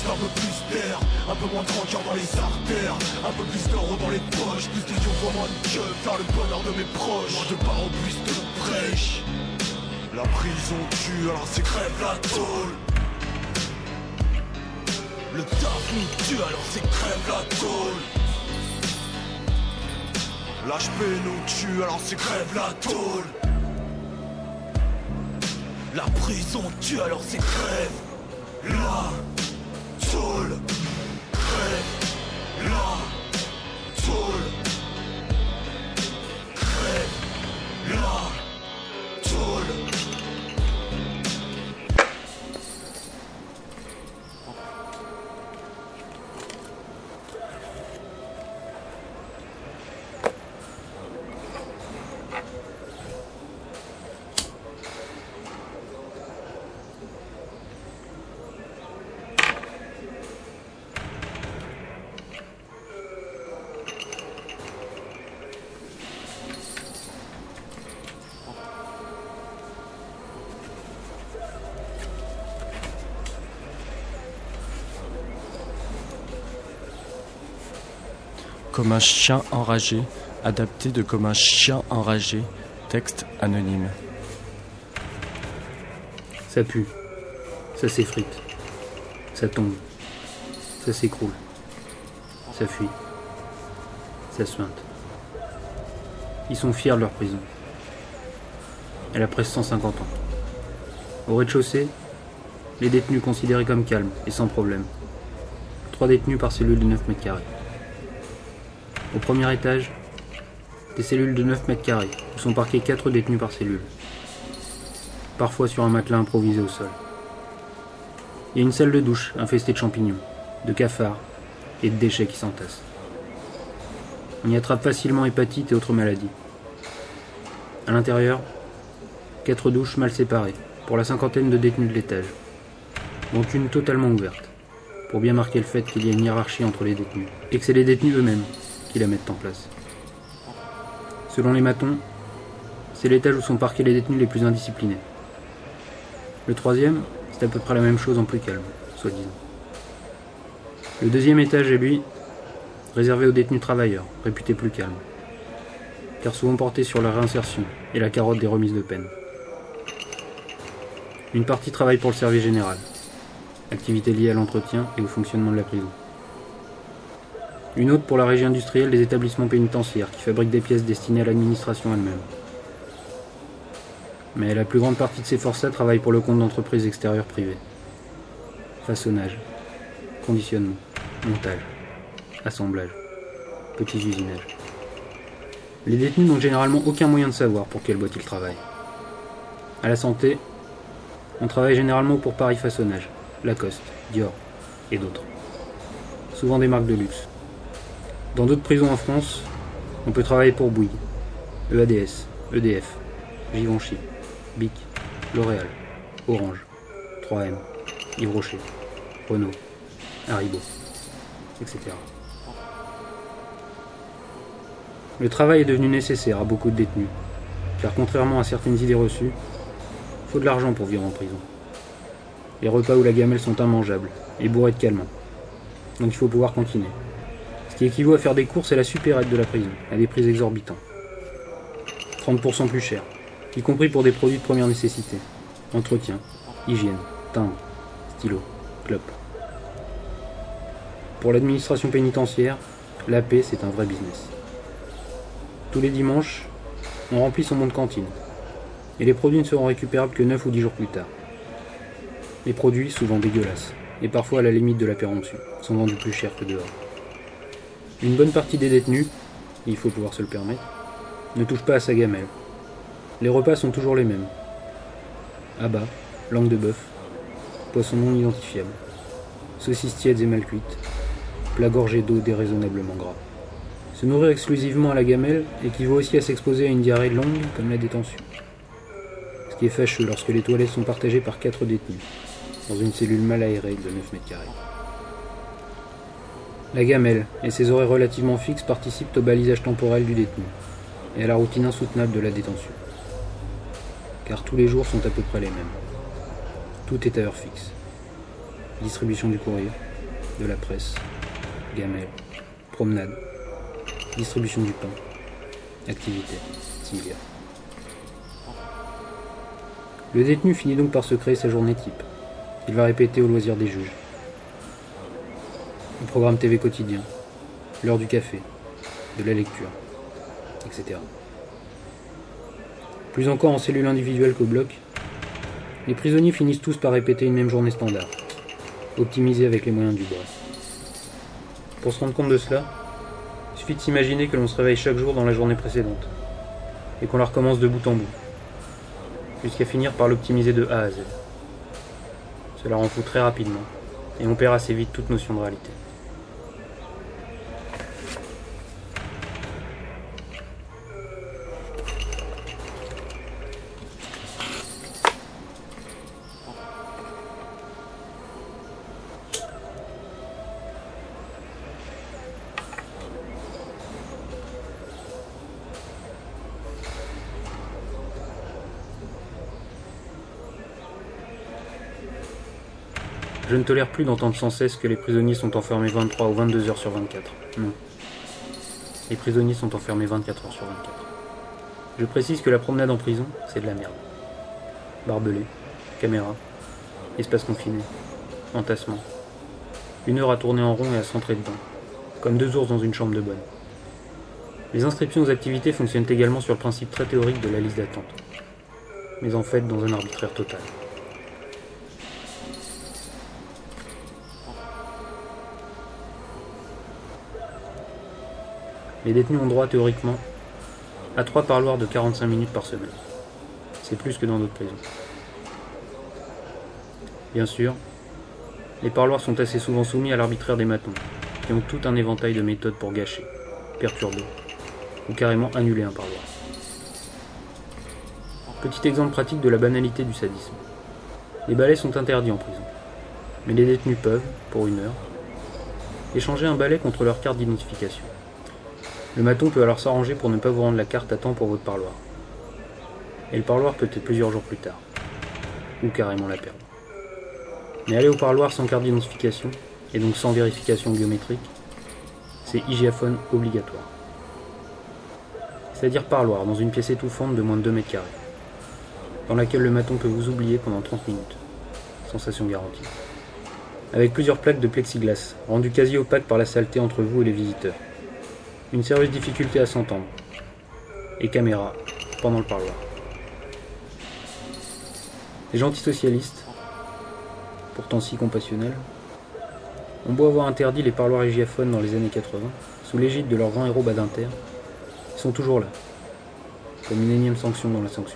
juste un peu plus d'air, un peu moins de rancœur dans les artères, un peu plus d'euros dans les poches, plus de pour moins de queue, faire le bonheur de mes proches, moins de barres au bus de brèche. La prison tue, alors c'est crève la tôle. Le taf nous tue, alors c'est crève la tôle. L'HP nous tue, alors c'est crève la tôle. La prison tue, alors c'est crève la tôle. Crève la tôle. Crève la tôle. Comme un chien enragé, adapté de Comme un chien enragé, texte anonyme. Ça pue, ça s'effrite, ça tombe, ça s'écroule, ça fuit, ça suinte. Ils sont fiers de leur prison. Elle a presque 150 ans. Au rez-de-chaussée, les détenus considérés comme calmes et sans problème. 3 détenus par cellule de 9 mètres carrés. Au premier étage, des cellules de 9 mètres carrés où sont parqués 4 détenus par cellule. Parfois sur un matelas improvisé au sol. Il y a une salle de douche infestée de champignons, de cafards et de déchets qui s'entassent. On y attrape facilement hépatite et autres maladies. À l'intérieur, 4 douches mal séparées pour la 50aine de détenus de l'étage, dont une totalement ouverte, pour bien marquer le fait qu'il y a une hiérarchie entre les détenus, et que c'est les détenus eux-mêmes qui la mettent en place. Selon les matons, c'est l'étage où sont parqués les détenus les plus indisciplinés. Le 3e, c'est à peu près la même chose en plus calme, soi-disant. Le 2e étage est, lui, réservé aux détenus travailleurs, réputés plus calmes, car souvent portés sur la réinsertion et la carotte des remises de peine. Une partie travaille pour le service général, activité liée à l'entretien et au fonctionnement de la prison. Une autre pour la régie industrielle des établissements pénitentiaires qui fabriquent des pièces destinées à l'administration elle-même. Mais la plus grande partie de ces forçats travaillent pour le compte d'entreprises extérieures privées. Façonnage, conditionnement, montage, assemblage, petits usinages. Les détenus n'ont généralement aucun moyen de savoir pour quelle boîte ils travaillent. À la santé, on travaille généralement pour Paris Façonnage, Lacoste, Dior et d'autres. Souvent des marques de luxe. Dans d'autres prisons en France, on peut travailler pour Bouygues, EADS, EDF, Givenchy, Bic, L'Oréal, Orange, 3M, Yves Rocher, Renault, Haribo, etc. Le travail est devenu nécessaire à beaucoup de détenus, car contrairement à certaines idées reçues, il faut de l'argent pour vivre en prison. Les repas ou la gamelle sont immangeables et bourrés de calmants, donc il faut pouvoir continuer. Ce qui équivaut à faire des courses à la supérette de la prison, à des prix exorbitants. 30% plus cher, y compris pour des produits de première nécessité. Entretien, hygiène, timbre, stylo, clope. Pour l'administration pénitentiaire, la paix c'est un vrai business. Tous les dimanches, on remplit son monde cantine, et les produits ne seront récupérables que 9 ou 10 jours plus tard. Les produits, souvent dégueulasses, et parfois à la limite de la péremption, sont vendus plus cher que dehors. Une bonne partie des détenus, il faut pouvoir se le permettre, ne touche pas à sa gamelle. Les repas sont toujours les mêmes. Abats, langue de bœuf, poissons non identifiables, saucisses tièdes et mal cuites, plats gorgés d'eau déraisonnablement gras. Se nourrir exclusivement à la gamelle équivaut aussi à s'exposer à une diarrhée longue comme la détention. Ce qui est fâcheux lorsque les toilettes sont partagées par 4 détenus, dans une cellule mal aérée de 9 mètres carrés. La gamelle et ses horaires relativement fixes participent au balisage temporel du détenu et à la routine insoutenable de la détention. Car tous les jours sont à peu près les mêmes. Tout est à heure fixe. Distribution du courrier, de la presse, gamelle, promenade, distribution du pain, activité, s'il y a. Le détenu finit donc par se créer sa journée type. Il va répéter au loisir des juges. Le programme TV quotidien, l'heure du café, de la lecture, etc. Plus encore en cellule individuelle qu'au bloc, les prisonniers finissent tous par répéter une même journée standard, optimisée avec les moyens du bord. Pour se rendre compte de cela, il suffit de s'imaginer que l'on se réveille chaque jour dans la journée précédente, et qu'on la recommence de bout en bout, jusqu'à finir par l'optimiser de A à Z. Cela rend fou très rapidement, et on perd assez vite toute notion de réalité. Je ne tolère plus d'entendre sans cesse que les prisonniers sont enfermés 23 ou 22 heures sur 24. Non. Les prisonniers sont enfermés 24 heures sur 24. Je précise que la promenade en prison, c'est de la merde. Barbelé, caméra, espace confiné, entassement. 1 heure à tourner en rond et à se rentrer dedans, comme 2 ours dans une chambre de bonne. Les inscriptions aux activités fonctionnent également sur le principe très théorique de la liste d'attente, mais en fait dans un arbitraire total. Les détenus ont droit théoriquement à 3 parloirs de 45 minutes par semaine. C'est plus que dans d'autres prisons. Bien sûr, les parloirs sont assez souvent soumis à l'arbitraire des matons, qui ont tout un éventail de méthodes pour gâcher, perturber ou carrément annuler un parloir. Petit exemple pratique de la banalité du sadisme. Les balais sont interdits en prison, mais les détenus peuvent, pour 1 heure, échanger un balai contre leur carte d'identification. Le maton peut alors s'arranger pour ne pas vous rendre la carte à temps pour votre parloir. Et le parloir peut être plusieurs jours plus tard. Ou carrément la perdre. Mais aller au parloir sans carte d'identification, et donc sans vérification biométrique, c'est hygiaphone obligatoire. C'est-à-dire parloir dans une pièce étouffante de moins de 2 mètres carrés, dans laquelle le maton peut vous oublier pendant 30 minutes. Sensation garantie. Avec plusieurs plaques de plexiglas, rendues quasi opaques par la saleté entre vous et les visiteurs. Une sérieuse difficulté à s'entendre. Et caméra, pendant le parloir. Les gens antisocialistes, pourtant si compassionnels, ont beau avoir interdit les parloirs hygiaphones dans les années 80, sous l'égide de leurs grands héros badinter, ils sont toujours là, comme une énième sanction dans la sanction.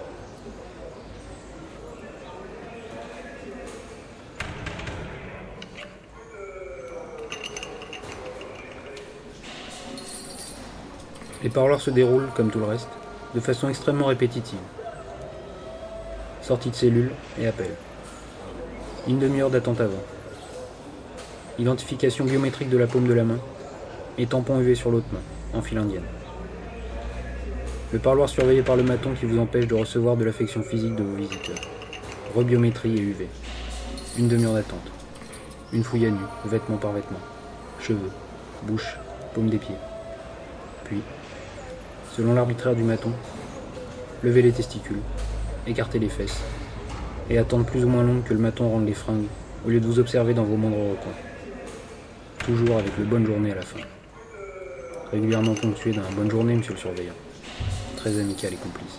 Les parloirs se déroulent, comme tout le reste, de façon extrêmement répétitive. Sortie de cellule et appel. 1 demi-heure d'attente avant. Identification biométrique de la paume de la main et tampon UV sur l'autre main, en file indienne. Le parloir surveillé par le maton qui vous empêche de recevoir de l'affection physique de vos visiteurs. Rebiométrie et UV. 1 demi-heure d'attente. Une fouille à nu, vêtement par vêtement. Cheveux, bouche, paume des pieds. Puis, selon l'arbitraire du maton, lever les testicules, écarter les fesses, et attendre plus ou moins long que le maton rende les fringues, au lieu de vous observer dans vos moindres recoins. Toujours avec le bonne journée à la fin. Régulièrement ponctué d'un bonne journée, monsieur le surveillant. Très amical et complice.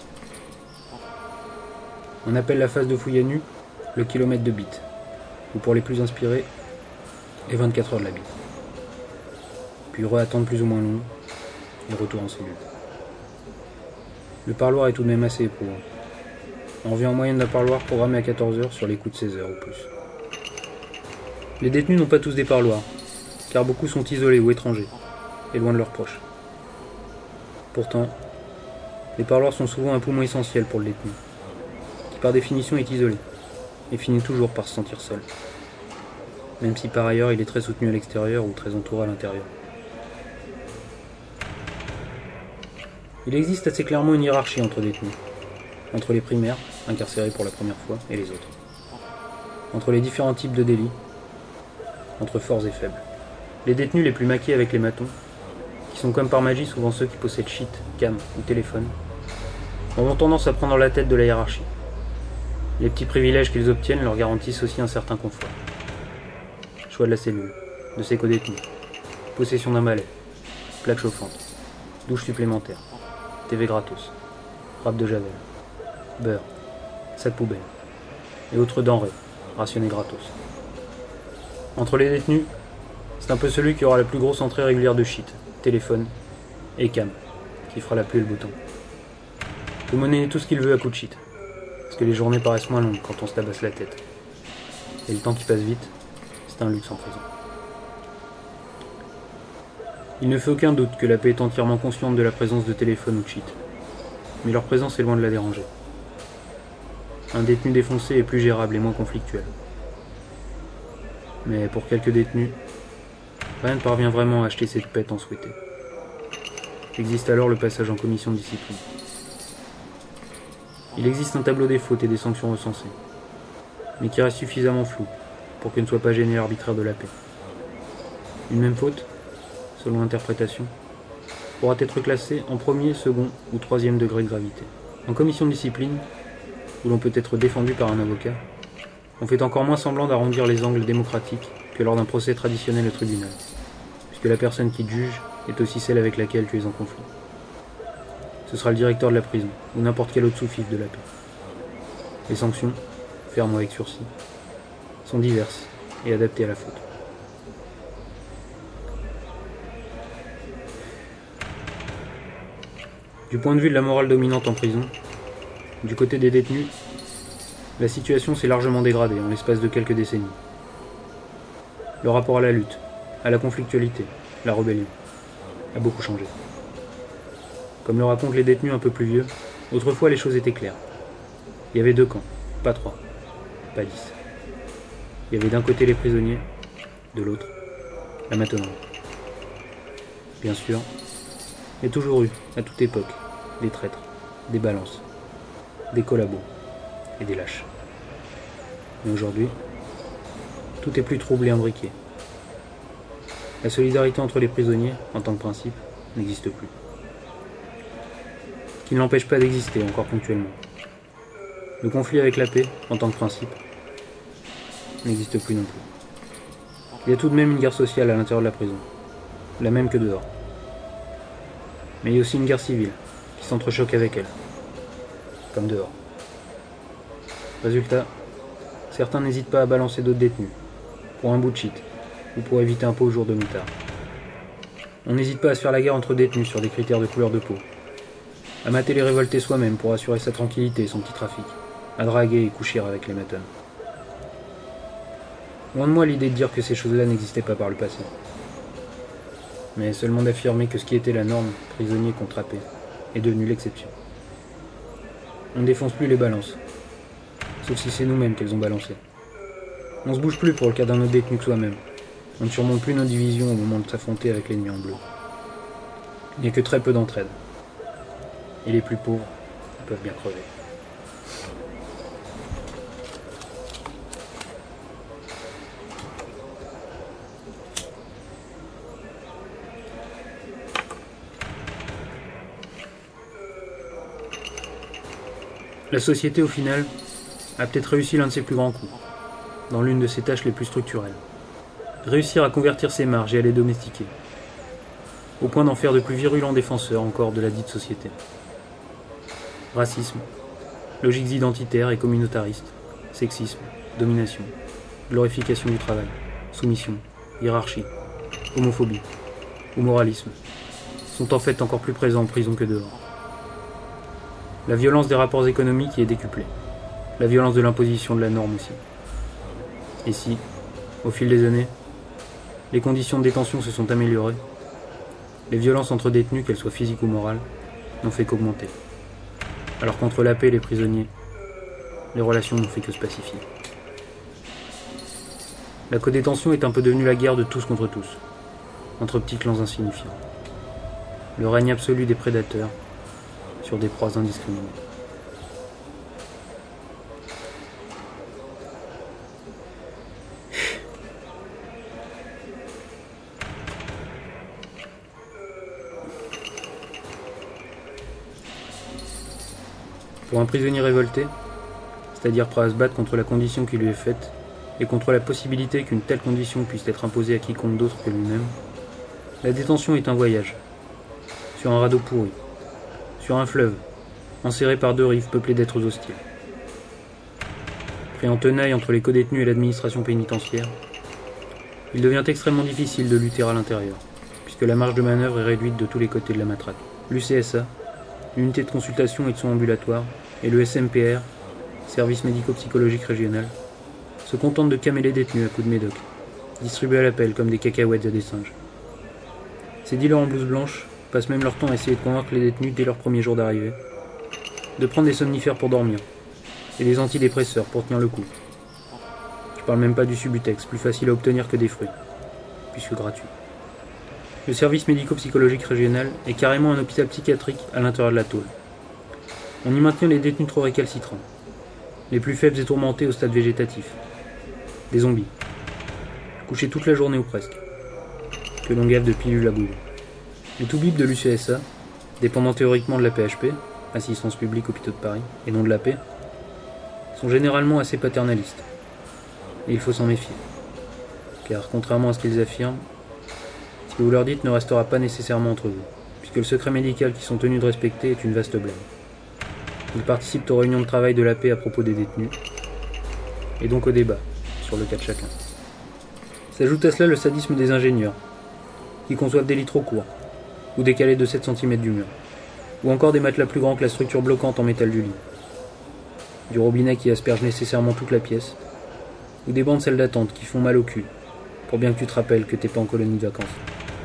On appelle la phase de fouille à nu le kilomètre de bite, ou pour les plus inspirés, les 24 heures de la bite. Puis re-attendre plus ou moins long, et retour en cellule. Le parloir est tout de même assez éprouvant. On revient en moyenne d'un parloir programmé à 14 heures sur les coups de 16 heures ou plus. Les détenus n'ont pas tous des parloirs, car beaucoup sont isolés ou étrangers, et loin de leurs proches. Pourtant, les parloirs sont souvent un poumon essentiel pour le détenu, qui par définition est isolé, et finit toujours par se sentir seul, même si par ailleurs il est très soutenu à l'extérieur ou très entouré à l'intérieur. Il existe assez clairement une hiérarchie entre détenus, entre les primaires, incarcérés pour la première fois, et les autres, entre les différents types de délits, entre forts et faibles. Les détenus les plus maqués avec les matons, qui sont comme par magie souvent ceux qui possèdent shit, cam ou téléphone, ont tendance à prendre la tête de la hiérarchie. Les petits privilèges qu'ils obtiennent leur garantissent aussi un certain confort. Choix de la cellule, de ses codétenus, possession d'un balai, plaque chauffante, douche supplémentaire, TV gratos, râpe de javel, beurre, sac poubelle, et autres denrées, rationnées gratos. Entre les détenus, c'est un peu celui qui aura la plus grosse entrée régulière de shit, téléphone et cam, qui fera la pluie et le beau temps. Il peut monnayer tout ce qu'il veut à coup de shit, parce que les journées paraissent moins longues quand on se tabasse la tête. Et le temps qui passe vite, c'est un luxe en prison. Il ne fait aucun doute que la paix est entièrement consciente de la présence de téléphone ou de shit, mais leur présence est loin de la déranger. Un détenu défoncé est plus gérable et moins conflictuel. Mais pour quelques détenus, rien ne parvient vraiment à acheter cette paix tant souhaitée. Existe alors le passage en commission de discipline. Il existe un tableau des fautes et des sanctions recensées, mais qui reste suffisamment flou pour que ne soit pas gêné l'arbitraire de la paix. Une même faute, selon l'interprétation, pourra être classée en premier, second ou troisième degré de gravité. En commission de discipline, où l'on peut être défendu par un avocat, on fait encore moins semblant d'arrondir les angles démocratiques que lors d'un procès traditionnel au tribunal, puisque la personne qui te juge est aussi celle avec laquelle tu es en conflit. Ce sera le directeur de la prison, ou n'importe quel autre sous-fifre de la paix. Les sanctions, fermes ou avec sursis, sont diverses et adaptées à la faute. Du point de vue de la morale dominante en prison, du côté des détenus, la situation s'est largement dégradée en l'espace de quelques décennies. Le rapport à la lutte, à la conflictualité, la rébellion, a beaucoup changé. Comme le racontent les détenus un peu plus vieux, autrefois les choses étaient claires. Il y avait 2 camps, pas 3, pas 10. Il y avait d'un côté les prisonniers, de l'autre, la maintenance. Bien sûr, il y a toujours eu, à toute époque, des traîtres, des balances, des collabos et des lâches. Mais aujourd'hui, tout est plus troublé et imbriqué. La solidarité entre les prisonniers, en tant que principe, n'existe plus. Ce qui ne l'empêche pas d'exister, encore ponctuellement. Le conflit avec la paix, en tant que principe, n'existe plus non plus. Il y a tout de même une guerre sociale à l'intérieur de la prison, la même que dehors. Mais il y a aussi une guerre civile, qui s'entrechoque avec elle, comme dehors. Résultat, certains n'hésitent pas à balancer d'autres détenus, pour un bout de shit, ou pour éviter un pot au jour de moutarde. On n'hésite pas à se faire la guerre entre détenus sur des critères de couleur de peau, à mater les révoltés soi-même pour assurer sa tranquillité et son petit trafic, à draguer et coucher avec les matones. Loin de moi l'idée de dire que ces choses-là n'existaient pas par le passé, mais seulement d'affirmer que ce qui était la norme, prisonnier contre paix, est devenu l'exception. On ne défonce plus les balances, sauf si c'est nous-mêmes qu'elles ont balancées. On se bouge plus pour le cas d'un autre détenu que soi-même. On ne surmonte plus nos divisions au moment de s'affronter avec l'ennemi en bleu. Il n'y a que très peu d'entraide. Et les plus pauvres peuvent bien crever. La société, au final, a peut-être réussi l'un de ses plus grands coups, dans l'une de ses tâches les plus structurelles. Réussir à convertir ses marges et à les domestiquer, au point d'en faire de plus virulents défenseurs encore de la dite société. Racisme, logiques identitaires et communautaristes, sexisme, domination, glorification du travail, soumission, hiérarchie, homophobie ou moralisme sont en fait encore plus présents en prison que dehors. La violence des rapports économiques y est décuplée, la violence de l'imposition de la norme aussi. Et si, au fil des années, les conditions de détention se sont améliorées, les violences entre détenus, qu'elles soient physiques ou morales, n'ont fait qu'augmenter. Alors qu'entre la paix et les prisonniers, les relations n'ont fait que se pacifier. La codétention est un peu devenue la guerre de tous contre tous, entre petits clans insignifiants. Le règne absolu des prédateurs sur des proies indiscriminées. Pour un prisonnier révolté, c'est-à-dire prêt à se battre contre la condition qui lui est faite, et contre la possibilité qu'une telle condition puisse être imposée à quiconque d'autre que lui-même, la détention est un voyage, sur un radeau pourri, sur un fleuve, enserré par 2 rives peuplées d'êtres hostiles. Pris en tenaille entre les codétenus et l'administration pénitentiaire, il devient extrêmement difficile de lutter à l'intérieur, puisque la marge de manœuvre est réduite de tous les côtés de la matraque. L'UCSA, l'unité de consultation et de soins ambulatoires, et le SMPR, service médico-psychologique régional, se contentent de camer les détenus à coups de médoc, distribués à l'appel comme des cacahuètes à des singes. Ces dealers en blouse blanche passent même leur temps à essayer de convaincre les détenus dès leur premier jour d'arrivée de prendre des somnifères pour dormir et des antidépresseurs pour tenir le coup. Je parle même pas du Subutex, plus facile à obtenir que des fruits, puisque gratuit. Le service médico-psychologique régional est carrément un hôpital psychiatrique à l'intérieur de la tôle. On y maintient les détenus trop récalcitrants, les plus faibles et tourmentés au stade végétatif, des zombies, couchés toute la journée ou presque, que l'on gave de pilules à bouillir. Les toubibs de l'UCSA, dépendant théoriquement de la PHP, Assistance publique Hôpitaux de Paris, et non de la paix, sont généralement assez paternalistes. Et il faut s'en méfier. Car, contrairement à ce qu'ils affirment, ce que vous leur dites ne restera pas nécessairement entre vous, puisque le secret médical qu'ils sont tenus de respecter est une vaste blague. Ils participent aux réunions de travail de la paix à propos des détenus, et donc au débat, sur le cas de chacun. S'ajoute à cela le sadisme des ingénieurs, qui conçoivent des lits trop courts, ou décalés de 7 cm du mur, ou encore des matelas plus grands que la structure bloquante en métal du lit, du robinet qui asperge nécessairement toute la pièce, ou des bancs de salle d'attente qui font mal au cul, pour bien que tu te rappelles que t'es pas en colonie de vacances.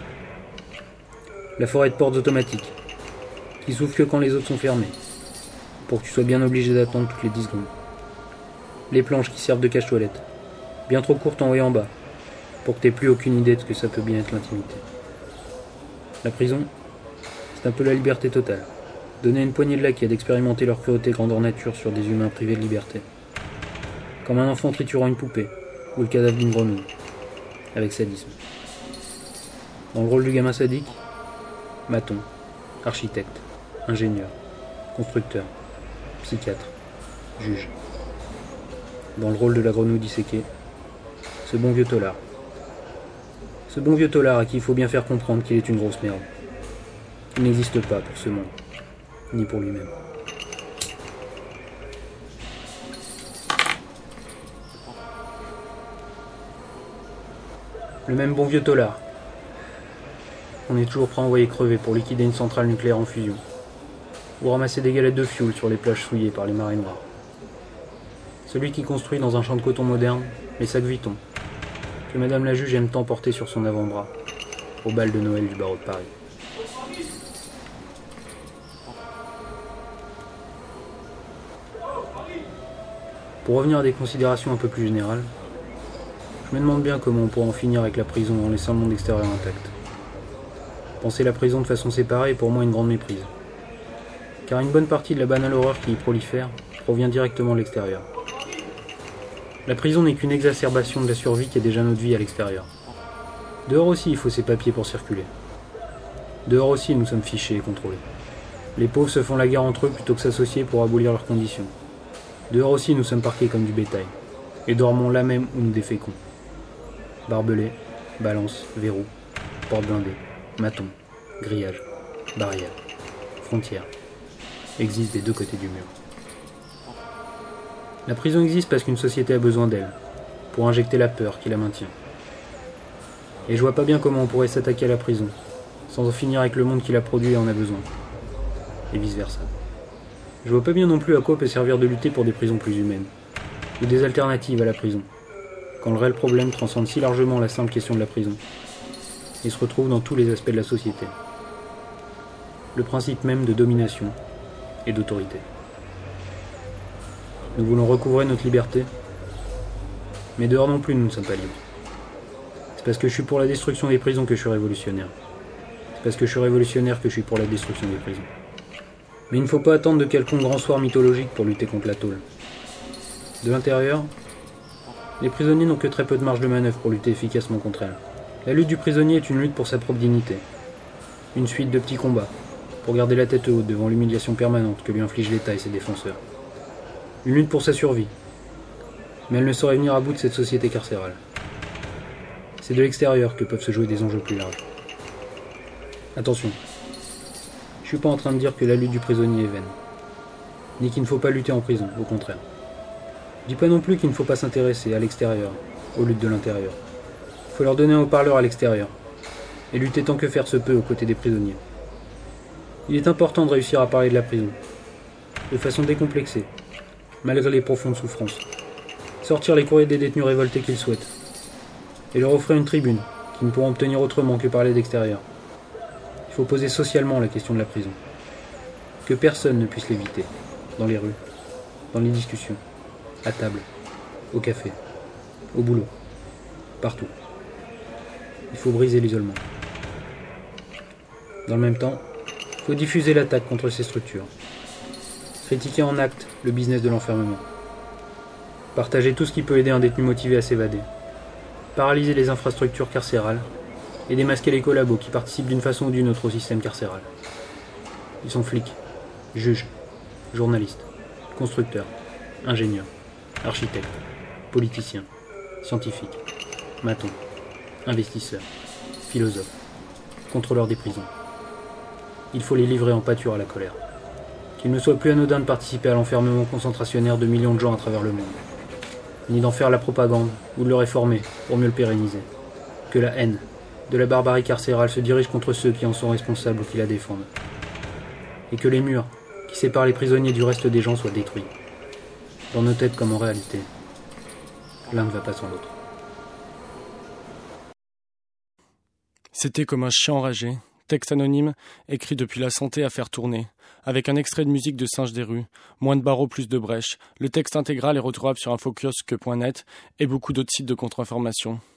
La forêt de portes automatiques, qui s'ouvre que quand les autres sont fermées, pour que tu sois bien obligé d'attendre toutes les 10 secondes. Les planches qui servent de cache-toilette, bien trop courtes en haut et en bas, pour que t'aies plus aucune idée de ce que ça peut bien être l'intimité. La prison, c'est un peu la liberté totale. Donner à une poignée de laquais d'expérimenter leur cruauté grandeur nature sur des humains privés de liberté. Comme un enfant triturant une poupée, ou le cadavre d'une grenouille, avec sadisme. Dans le rôle du gamin sadique, maçon, architecte, ingénieur, constructeur, psychiatre, juge. Dans le rôle de la grenouille disséquée, ce bon vieux tolard. Ce bon vieux tolard à qui il faut bien faire comprendre qu'il est une grosse merde. Il n'existe pas pour ce monde, ni pour lui-même. Le même bon vieux tolard. On est toujours prêt à envoyer crever pour liquider une centrale nucléaire en fusion, ou ramasser des galettes de fioul sur les plages souillées par les marées noires. Celui qui construit dans un champ de coton moderne les sacs Vuitton, que Madame la juge aime tant porter sur son avant-bras, au bal de Noël du barreau de Paris. Pour revenir à des considérations un peu plus générales, je me demande bien comment on pourra en finir avec la prison en laissant le monde extérieur intact. Penser la prison de façon séparée est pour moi une grande méprise. Car une bonne partie de la banale horreur qui y prolifère provient directement de l'extérieur. La prison n'est qu'une exacerbation de la survie qui est déjà notre vie à l'extérieur. Dehors aussi, il faut ses papiers pour circuler. Dehors aussi, nous sommes fichés et contrôlés. Les pauvres se font la guerre entre eux plutôt que s'associer pour abolir leurs conditions. Dehors aussi, nous sommes parqués comme du bétail, et dormons là même où nous déféquons. Barbelés, balances, verrous, portes blindées, matons, grillages, barrières, frontières, existent des deux côtés du mur. La prison existe parce qu'une société a besoin d'elle, pour injecter la peur qui la maintient. Et je vois pas bien comment on pourrait s'attaquer à la prison, sans en finir avec le monde qui la produit et en a besoin. Et vice versa. Je vois pas bien non plus à quoi peut servir de lutter pour des prisons plus humaines, ou des alternatives à la prison, quand le réel problème transcende si largement la simple question de la prison, et se retrouve dans tous les aspects de la société. Le principe même de domination et d'autorité. Nous voulons recouvrer notre liberté, mais dehors non plus nous ne sommes pas libres. C'est parce que je suis pour la destruction des prisons que je suis révolutionnaire. C'est parce que je suis révolutionnaire que je suis pour la destruction des prisons. Mais il ne faut pas attendre de quelconque grand soir mythologique pour lutter contre la tôle. De l'intérieur, les prisonniers n'ont que très peu de marge de manœuvre pour lutter efficacement contre elle. La lutte du prisonnier est une lutte pour sa propre dignité. Une suite de petits combats, pour garder la tête haute devant l'humiliation permanente que lui inflige l'État et ses défenseurs. Une lutte pour sa survie. Mais elle ne saurait venir à bout de cette société carcérale. C'est de l'extérieur que peuvent se jouer des enjeux plus larges. Attention, je suis pas en train de dire que la lutte du prisonnier est vaine, ni qu'il ne faut pas lutter en prison, au contraire. Je dis pas non plus qu'il ne faut pas s'intéresser à l'extérieur, aux luttes de l'intérieur. Il faut leur donner un haut-parleur à l'extérieur, et lutter tant que faire se peut aux côtés des prisonniers. Il est important de réussir à parler de la prison, de façon décomplexée, malgré les profondes souffrances. Sortir les courriers des détenus révoltés qu'ils souhaitent, et leur offrir une tribune qu'ils ne pourront obtenir autrement que parler d'extérieur. Il faut poser socialement la question de la prison. Que personne ne puisse l'éviter, dans les rues, dans les discussions, à table, au café, au boulot, partout. Il faut briser l'isolement. Dans le même temps, il faut diffuser l'attaque contre ces structures. Critiquer en acte le business de l'enfermement. Partager tout ce qui peut aider un détenu motivé à s'évader. Paralyser les infrastructures carcérales et démasquer les collabos qui participent d'une façon ou d'une autre au système carcéral. Ils sont flics, juges, journalistes, constructeurs, ingénieurs, architectes, politiciens, scientifiques, maçons, investisseurs, philosophes, contrôleurs des prisons. Il faut les livrer en pâture à la colère. Qu'il ne soit plus anodin de participer à l'enfermement concentrationnaire de millions de gens à travers le monde, ni d'en faire la propagande ou de le réformer pour mieux le pérenniser. Que la haine de la barbarie carcérale se dirige contre ceux qui en sont responsables ou qui la défendent. Et que les murs qui séparent les prisonniers du reste des gens soient détruits. Dans nos têtes comme en réalité, l'un ne va pas sans l'autre. C'était Comme un chien enragé, texte anonyme, écrit depuis la santé à faire tourner, avec un extrait de musique de Singe des rues, moins de barreaux, plus de brèches. Le texte intégral est retrouvable sur infokiosque.net et beaucoup d'autres sites de contre-information.